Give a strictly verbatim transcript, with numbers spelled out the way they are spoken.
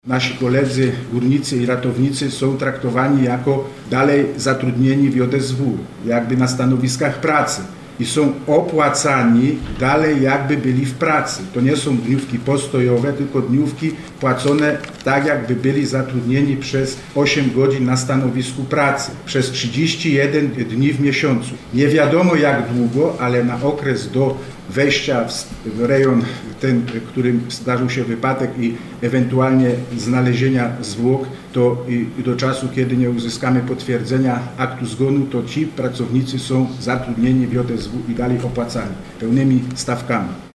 Nasi koledzy górnicy i ratownicy są traktowani jako dalej zatrudnieni w J S W, jakby na stanowiskach pracy i są opłacani dalej jakby byli w pracy. To nie są dniówki postojowe, tylko dniówki płacone tak jakby byli zatrudnieni przez osiem godzin na stanowisku pracy, przez trzydzieści jeden dni w miesiącu. Nie wiadomo jak długo, ale na okres do wejścia w rejon ten, w którym zdarzył się wypadek i ewentualnie znalezienia zwłok, to i do czasu, kiedy nie uzyskamy potwierdzenia aktu zgonu, to ci pracownicy są zatrudnieni w J S W i dalej opłacani pełnymi stawkami.